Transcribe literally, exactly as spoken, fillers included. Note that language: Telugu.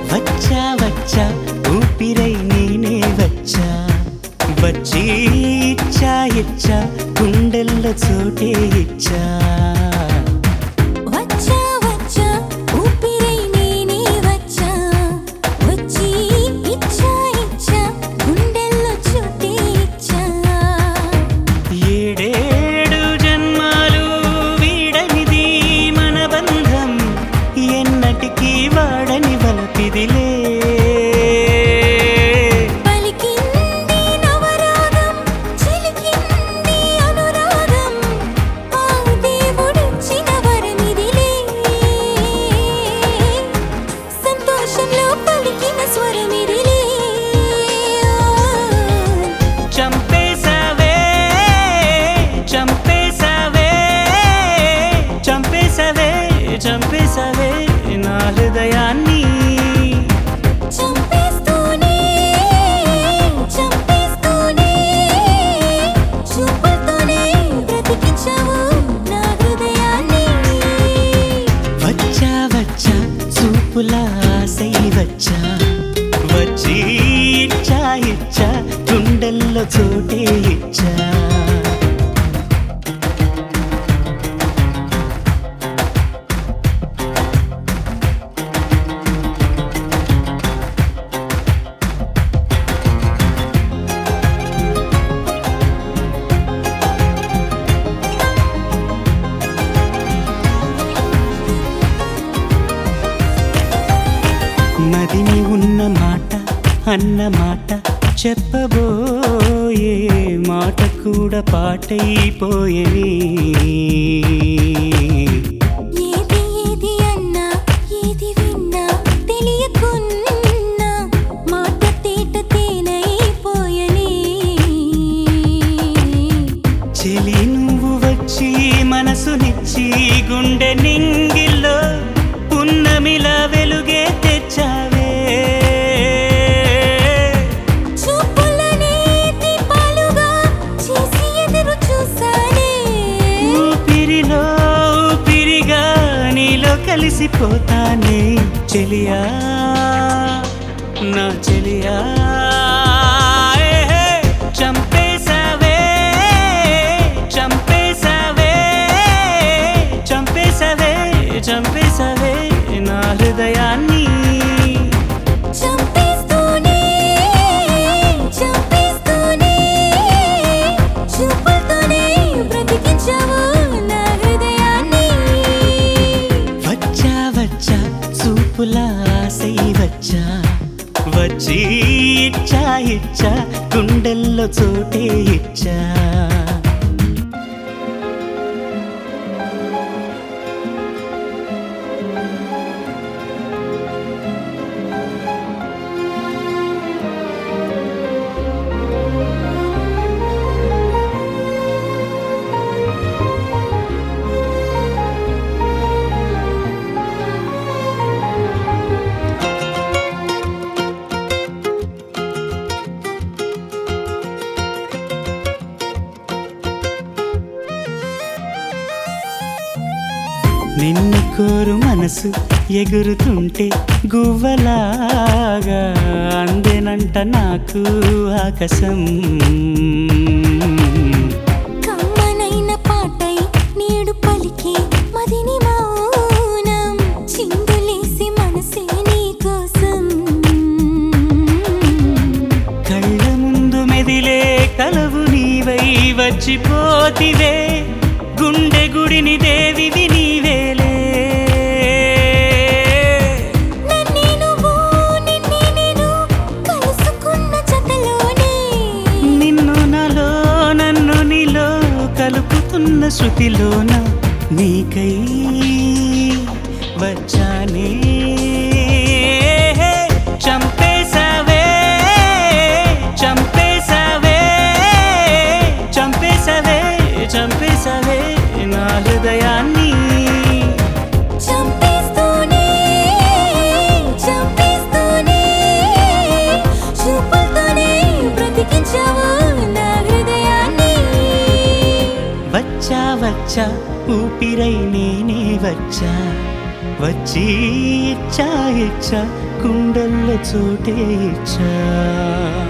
వచ్చా వచ్చా ఊపిరై నేనే వచ్చా వచ్చి ఇచ్చా ఇచ్చా గుండెల్లో చోటే ఇచ్చా వచ్చా వచ్చా ఊపిరై నేనే వచ్చా వచ్చి ఇచ్చా ఇచ్చా గుండెల్లో చోటే ఇచ్చా ఏడేడు జన్మాలు వీడనిది మన బంధం ఎన్నటికీ వాడని వలపిదిలే చంపేసావే చంపేసావే చంపేసావే చంపేసావే నా హృదయాన్ని చంపేస్తూనే చంపేస్తూనే చూపుతూనే బ్రతికించావు నా హృదయాన్ని వచ్చా వచ్చా చూపులా ఆసై వచ్చా వచ్చి ఇచ్చా ఇచ్చా గుండెల్లో చోటే ఇచ్చా మదిని ఉన్న మాట అన్న మాట చెప్పబోయే మాట కూడా పాటైపోయేని ఏది ఏది అన్నా ఏది విన్నా తెలియకున్నా మాట తేట తేనైపోయని చెలి నువ్వు వచ్చి మనసునిచ్చి గుండె నింగిల్లో పున్నమిలా వెలుగే తెచ్చావే చూపులనే దీపాలుగా చేసి ఎదురు చూసానే ఊపిరిలో ఊపిరిగా నీలో కలిసిపోతానే చెలియా నా చెలియా ఏహే, చంపేసావే చంపేసావే చంపేసావే చంపేసావే నా హృదయాన్ని చంపేస్తూనే చంపేస్తూనే చూపుతూనే బ్రతికించావు నా హృదయాన్ని వచ్చా వచ్చా చూపులా ఆసై వచ్చా వచ్చి ఇచ్చా ఇచ్చా గుండెల్లో చోటే ఇచ్చా నిన్ను కోరు మనసు ఎగురుతుంటే గువ్వలాగా అందెనంట నాకు ఆకాశం కమ్మనైన పాటై నేడు పలికి మదిని మౌనం చిందులేసి మనసే నీ కోసం కళ్ళ ముందు మెదిలే కలవు నీవై వచ్చిపోతివే గుండె గుడిని దేవివి నీవేలే నన్నే నువ్వు నిన్నే నేను కలుసుకున్న జతలోనే నిన్ను నాలో నన్ను నీలో కలుపుతున్న శృతిలోన నీకై వచ్చానే చంపేసావే చంపేసావే చంపేసావే చంపేసావే నా హృదయాన్ని చంపేస్తూనే చంపేస్తూనే చూపుతూనే బ్రతికించావు నా హృదయాన్ని వచ్చా వచ్చా ఊపిరై నేనే వచ్చా వచ్చి ఇచ్చా ఇచ్చా గుండెల్లో చోటే ఇచ్చా